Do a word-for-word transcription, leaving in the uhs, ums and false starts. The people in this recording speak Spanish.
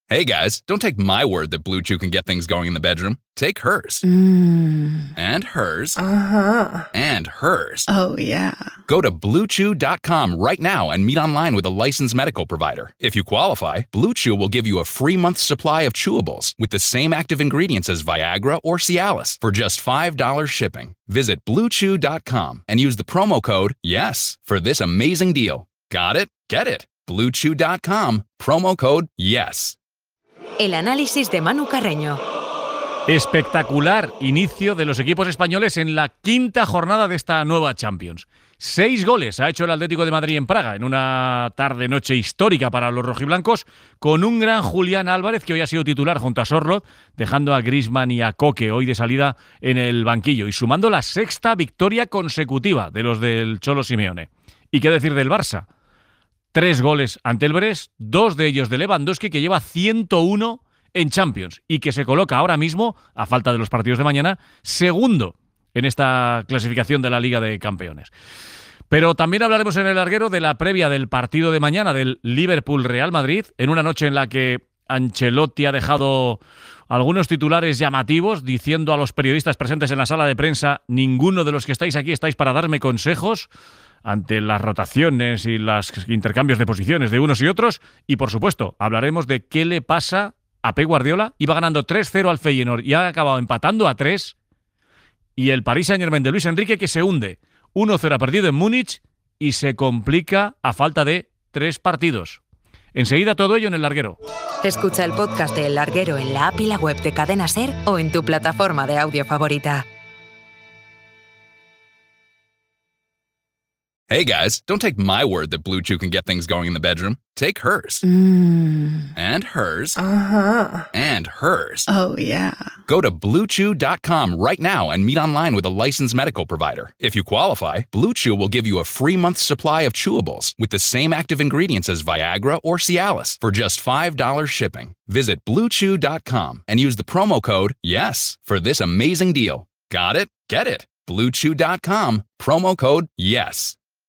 Hey guys, don't take my word that Blue Chew can get things going in the bedroom. Take hers. Mm. And hers. Uh-huh. And hers. Oh, yeah. Go to blue chew dot com right now and meet online with a licensed medical provider. If you qualify, Blue Chew will give you a free month's supply of chewables with the same active ingredients as Viagra or Cialis for just five dollars shipping. Visit blue chew dot com and use the promo code YES for this amazing deal. Got it? Get it. blue chew dot com, promo code YES. El análisis de Manu Carreño. Espectacular inicio de los equipos españoles en la quinta jornada de esta nueva Champions. Seis goles ha hecho el Atlético de Madrid en Praga en una tarde-noche histórica para los rojiblancos, con un gran Julián Álvarez que hoy ha sido titular junto a Sorloth, dejando a Griezmann y a Koke hoy de salida en el banquillo y sumando la sexta victoria consecutiva de los del Cholo Simeone. ¿Y qué decir del Barça? Tres goles ante el Brest, dos de ellos de Lewandowski, que lleva ciento uno en Champions y que se coloca ahora mismo, a falta de los partidos de mañana, segundo en esta clasificación de la Liga de Campeones. Pero también hablaremos en el larguero de la previa del partido de mañana del Liverpool-Real Madrid, en una noche en la que Ancelotti ha dejado algunos titulares llamativos, diciendo a los periodistas presentes en la sala de prensa: ninguno de los que estáis aquí estáis para darme consejos, ante las rotaciones y los intercambios de posiciones de unos y otros. Y, por supuesto, hablaremos de qué le pasa a Pep Guardiola. Iba ganando tres cero al Feyenoord y ha acabado empatando a tres. Y el Paris Saint-Germain de Luis Enrique, que se hunde. uno cero ha perdido en Múnich y se complica a falta de tres partidos. Enseguida todo ello en El Larguero. Escucha el podcast de El Larguero en la app y la web de Cadena Ser o en tu plataforma de audio favorita. Hey guys, don't take my word that Blue Chew can get things going in the bedroom. Take hers. Mm. And hers. Uh-huh. And hers. Oh, yeah. Go to blue chew dot com right now and meet online with a licensed medical provider. If you qualify, Blue Chew will give you a free month's supply of chewables with the same active ingredients as Viagra or Cialis for just five dollars shipping. Visit blue chew dot com and use the promo code YES for this amazing deal. Got it? Get it. blue chew dot com, promo code YES.